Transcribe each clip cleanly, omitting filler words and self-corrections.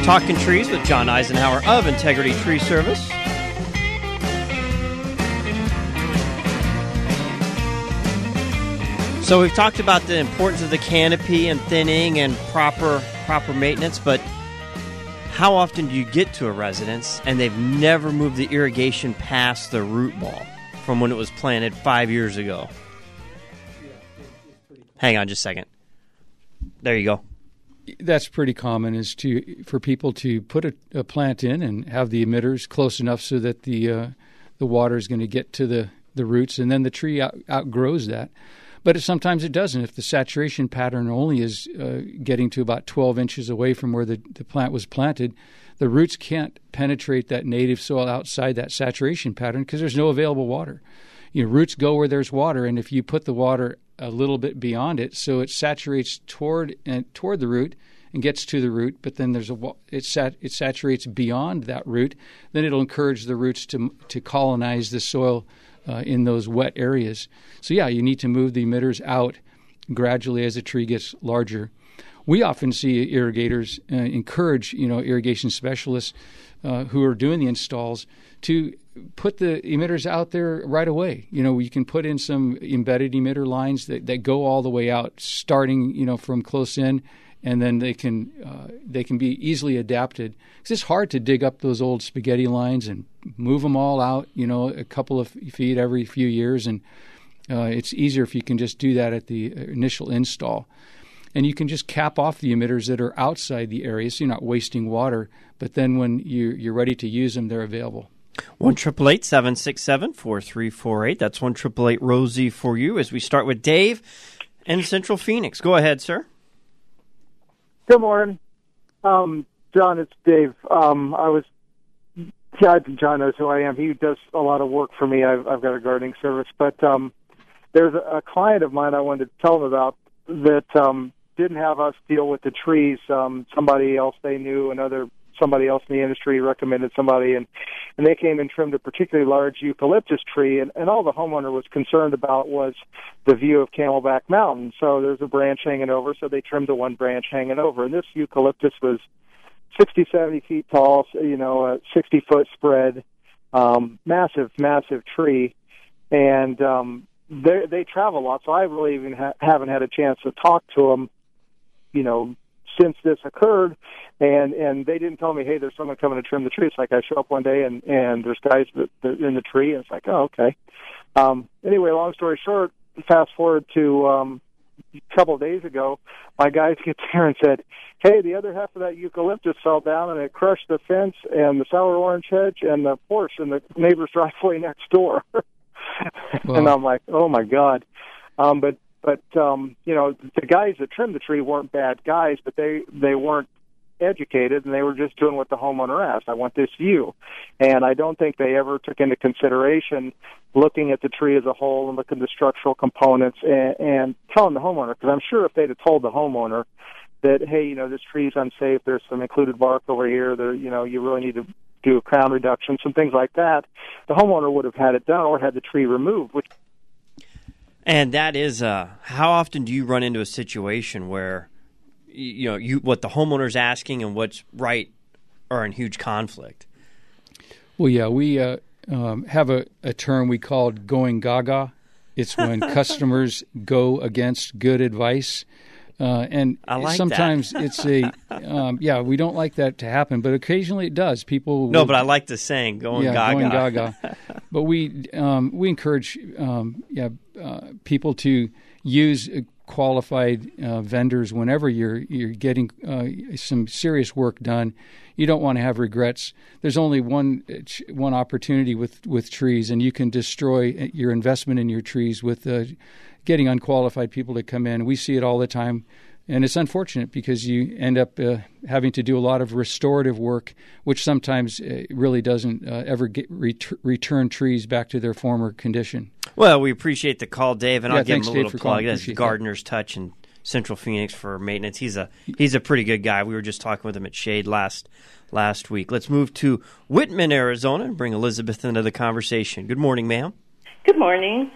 Talking Trees with John Eisenhower of Integrity Tree Service. So we've talked about the importance of the canopy and thinning and proper maintenance, but how often do you get to a residence and they've never moved the irrigation past the root ball from when it was planted 5 years ago? Hang on just a second. There you go. That's pretty common, is for people to put a plant in and have the emitters close enough so that the water is going to get to the roots, and then the tree outgrows that. But sometimes it doesn't. If the saturation pattern only is getting to about 12 inches away from where the plant was planted, the roots can't penetrate that native soil outside that saturation pattern because there's no available water. Roots go where there's water, and if you put the water a little bit beyond it, so it saturates toward the root and gets to the root, but then it saturates beyond that root, then it'll encourage the roots to colonize the soil in those wet areas. So you need to move the emitters out gradually as the tree gets larger. We often see irrigators encourage irrigation specialists who are doing the installs to put the emitters out there right away. You can put in some embedded emitter lines that go all the way out, starting from close in, and then they can be easily adapted. Because it's hard to dig up those old spaghetti lines and move them all out, a couple of feet every few years, and it's easier if you can just do that at the initial install. And you can just cap off the emitters that are outside the area, so you're not wasting water. But then when you're ready to use them, they're available. 1-888-767-4348. That's 1-888-ROSIE for you as we start with Dave in Central Phoenix. Go ahead, sir. Good morning. John, it's Dave. John knows who I am. He does a lot of work for me. I've got a gardening service. But there's a client of mine I wanted to tell him about that didn't have us deal with the trees. Somebody else they knew, somebody else in the industry recommended somebody, and they came and trimmed a particularly large eucalyptus tree, and all the homeowner was concerned about was the view of Camelback Mountain. So there's a branch hanging over, so they trimmed the one branch hanging over. And this eucalyptus was 60, 70 feet tall, a 60-foot spread, massive, massive tree. And they travel a lot, so I really even haven't had a chance to talk to them, since this occurred, and they didn't tell me, hey, there's someone coming to trim the tree. It's like I show up one day and there's guys that in the tree, and it's like, oh, okay. Anyway, long story short, fast forward to a couple of days ago, my guys get there and said, hey, the other half of that eucalyptus fell down and it crushed the fence and the sour orange hedge and the porch and the neighbor's driveway next door. Wow. And I'm like, oh my God. But the guys that trimmed the tree weren't bad guys, but they weren't educated, and they were just doing what the homeowner asked. I want this view. And I don't think they ever took into consideration looking at the tree as a whole and looking at the structural components and telling the homeowner, because I'm sure if they'd have told the homeowner that, hey, this tree is unsafe, there's some included bark over here, you really need to do a crown reduction, some things like that, the homeowner would have had it done or had the tree removed, which. And that is, how often do you run into a situation where, what the homeowner's asking and what's right are in huge conflict? Well, yeah, we have a term we called going gaga. It's when customers go against good advice. And I like sometimes that. It's we don't like that to happen, but occasionally it does. People No, but I like the saying, going gaga. Going gaga. But we encourage people to use qualified vendors whenever you're getting some serious work done. You don't want to have regrets. There's only one opportunity with trees, and you can destroy your investment in your trees with getting unqualified people to come in. We see it all the time, and it's unfortunate because you end up having to do a lot of restorative work, which sometimes really doesn't ever return trees back to their former condition. Well, we appreciate the call, Dave, and I'll give him a little plug. That's Gardener's Touch in Central Phoenix for maintenance. He's a pretty good guy. We were just talking with him at Shade last week. Let's move to Whitman, Arizona, and bring Elizabeth into the conversation. Good morning, ma'am. Good morning.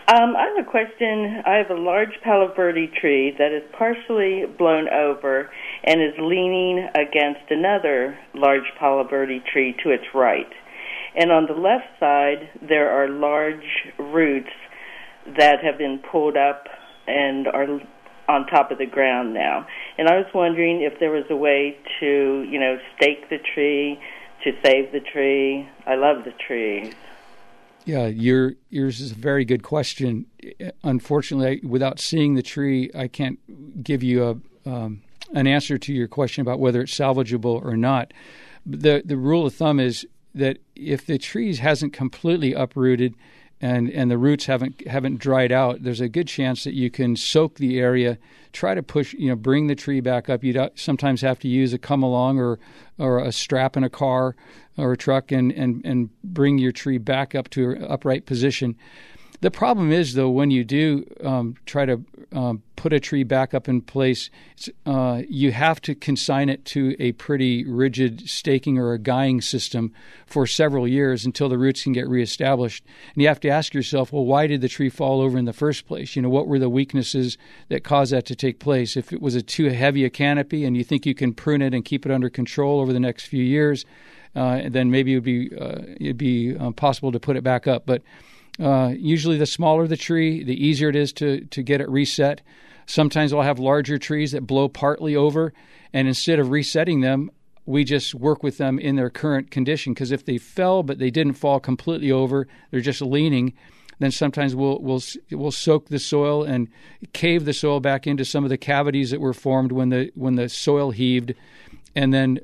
I have a question. I have a large Palo Verde tree that is partially blown over and is leaning against another large Palo Verde tree to its right. And on the left side, there are large roots that have been pulled up and are on top of the ground now. And I was wondering if there was a way to, stake the tree, to save the tree. I love the tree. Yeah, yours is a very good question. Unfortunately, without seeing the tree, I can't give you an answer to your question about whether it's salvageable or not. The rule of thumb is that if the tree hasn't completely uprooted and the roots haven't dried out, there's a good chance that you can soak the area, try to push, bring the tree back up. You sometimes have to use a come along or a strap in a car or a truck and bring your tree back up to an upright position. The problem is, though, when you do try to put a tree back up in place, you have to consign it to a pretty rigid staking or a guying system for several years until the roots can get reestablished. And you have to ask yourself, well, why did the tree fall over in the first place? What were the weaknesses that caused that to take place? If it was too heavy a canopy and you think you can prune it and keep it under control over the next few years, then maybe it'd be possible to put it back up. But usually the smaller the tree, the easier it is to get it reset. Sometimes I'll have larger trees that blow partly over, and instead of resetting them, we just work with them in their current condition. Because if they fell but they didn't fall completely over, they're just leaning, then sometimes we'll soak the soil and cave the soil back into some of the cavities that were formed when the soil heaved, and then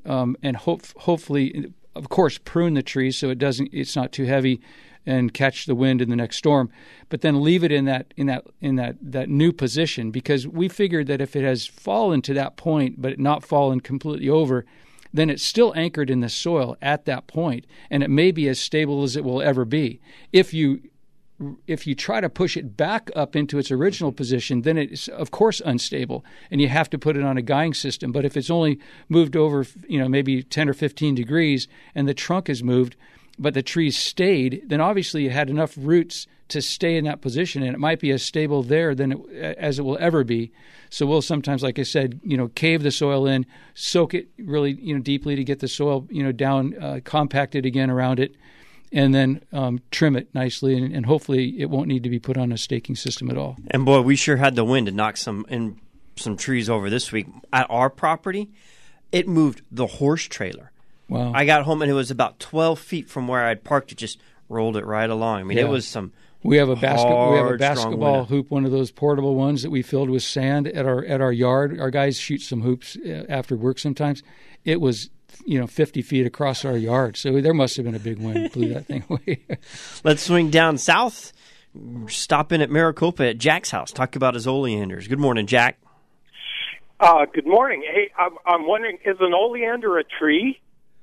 hopefully, of course, prune the tree so it's not too heavy and catch the wind in the next storm, but then leave it in that new position, because we figured that if it has fallen to that point but not fallen completely over, then it's still anchored in the soil at that point, and it may be as stable as it will ever be. If you try to push it back up into its original position, then it's of course unstable, and you have to put it on a guying system. But if it's only moved over, maybe 10 or 15 degrees, and the trunk is moved, but the tree stayed, then obviously it had enough roots to stay in that position, and it might be as stable there as it will ever be. So we'll sometimes, like I said, cave the soil in, soak it really, deeply to get the soil, down, compacted again around it, and then trim it nicely, and hopefully it won't need to be put on a staking system at all. And boy, we sure had the wind to knock some trees over this week. At our property, it moved the horse trailer. Wow. I got home and it was about 12 feet from where I'd parked. It just rolled it right along. I mean, It was some We have a hard, basketball hoop, one of those portable ones that we filled with sand at our yard. Our guys shoot some hoops after work sometimes. It was 50 feet across our yard. So there must have been a big wind that blew that thing away. Let's swing down south. Stop in at Maricopa at Jack's house. Talk about his oleanders. Good morning, Jack. Good morning. Hey, I'm wondering, is an oleander a tree?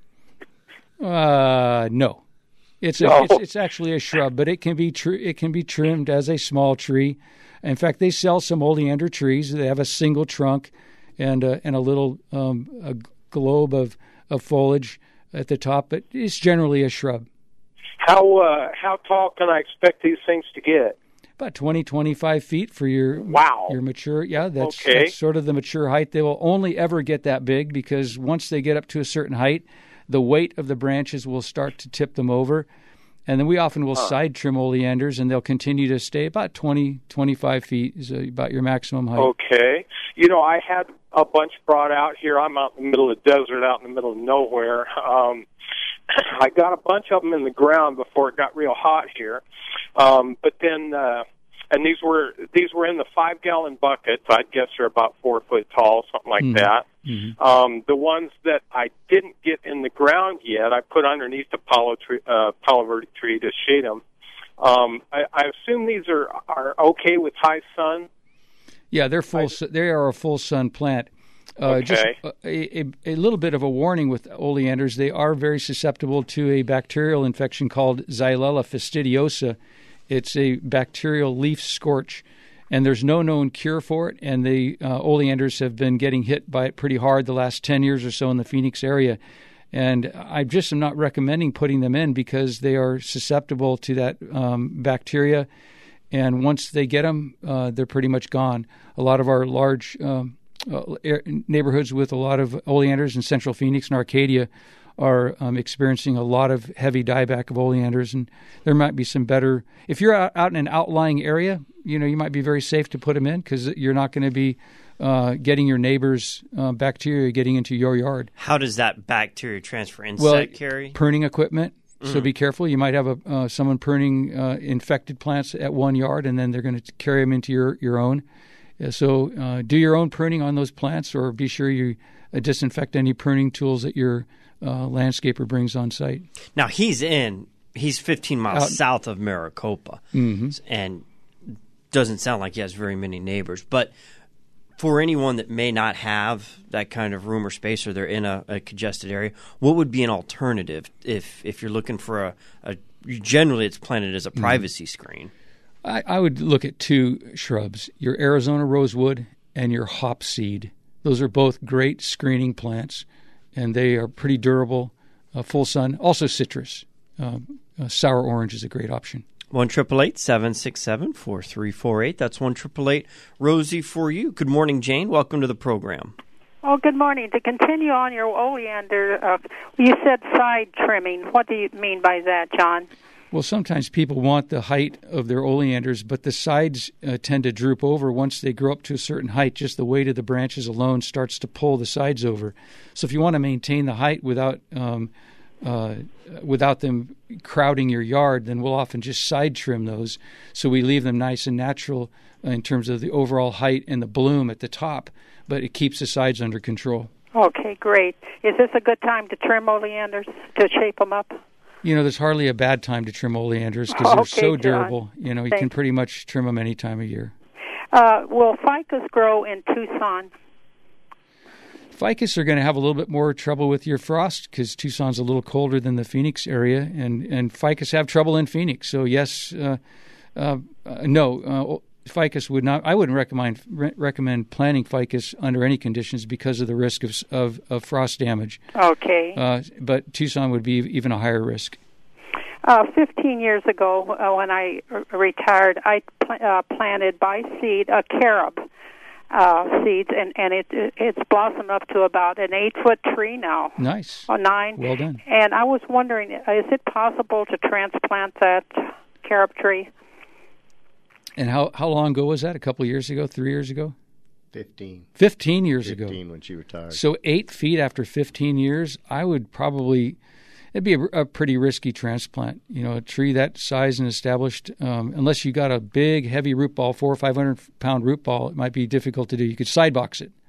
No. It's actually a shrub, but it can be trimmed as a small tree. In fact, they sell some oleander trees. They have a single trunk and a little a globe of foliage at the top, but it's generally a shrub. How tall can I expect these things to get? About 20, 25 feet for your mature. Yeah, that's sort of the mature height. They will only ever get that big because once they get up to a certain height, the weight of the branches will start to tip them over. And then we often will side trim oleanders, and they'll continue to stay about 20, 25 feet is about your maximum height. Okay. I had a bunch brought out here. I'm out in the middle of the desert, out in the middle of nowhere. I got a bunch of them in the ground before it got real hot here. But then, and these were in the 5-gallon buckets. I'd guess they're about 4 foot tall, something like that. Mm-hmm. The ones that I didn't get in the ground yet, I put underneath the Palo Verde tree to shade them. I assume these are okay with high sun. Yeah, they are a full sun plant. Just a little bit of a warning with oleanders: they are very susceptible to a bacterial infection called Xylella fastidiosa. It's a bacterial leaf scorch, and there's no known cure for it. And the oleanders have been getting hit by it pretty hard the last 10 years or so in the Phoenix area. And I just am not recommending putting them in because they are susceptible to that bacteria. And once they get them, they're pretty much gone. A lot of our large neighborhoods with a lot of oleanders in Central Phoenix and Arcadia are experiencing a lot of heavy dieback of oleanders, and there might be some better. If you're out in an outlying area, you might be very safe to put them in because you're not going to be getting your neighbor's bacteria getting into your yard. How does that bacteria transfer? Insect carry? Pruning equipment. So be careful. You might have someone pruning infected plants at one yard, and then they're going to carry them into your own. So do your own pruning on those plants, or be sure you disinfect any pruning tools that your landscaper brings on site. Now, he's 15 miles south of Maricopa, and doesn't sound like he has very many neighbors. But for anyone that may not have that kind of room or space, or they're in a congested area, what would be an alternative if you're looking for generally it's planted as a privacy screen? I would look at two shrubs, your Arizona rosewood and your hopseed. Those are both great screening plants, and they are pretty durable, full sun. Also citrus. Sour orange is a great option. 1-888-767-4348. That's 1-888-ROSIE for you. Good morning, Jane. Welcome to the program. Oh, good morning. To continue on your oleander, you said side trimming. What do you mean by that, John? Well, sometimes people want the height of their oleanders, but the sides tend to droop over once they grow up to a certain height. Just the weight of the branches alone starts to pull the sides over. So if you want to maintain the height without them crowding your yard, then we'll often just side trim those. So we leave them nice and natural in terms of the overall height and the bloom at the top, but it keeps the sides under control. Okay, great. Is this a good time to trim oleanders, to shape them up? There's hardly a bad time to trim oleanders because they're so durable. John. You can pretty much trim them any time of year. Will ficus grow in Tucson? Ficus are going to have a little bit more trouble with your frost because Tucson's a little colder than the Phoenix area, and ficus have trouble in Phoenix. So yes, no, ficus would not. I wouldn't recommend planting ficus under any conditions because of the risk of frost damage. Okay. But Tucson would be even a higher risk. 15 years ago, when I retired, I planted by seed a carob. Seeds, and it's blossomed up to about an 8-foot tree now. Nice. 9. Well done. And I was wondering, is it possible to transplant that carob tree? And how long ago was that? A couple of years ago? 3 years ago? 15. 15 years ago. 15 when she retired. So 8 feet after 15 years, I would probably... It'd be a pretty risky transplant. A tree that size and established, unless you got a big, heavy root ball, 400 or 500 pound root ball, it might be difficult to do. You could side box it.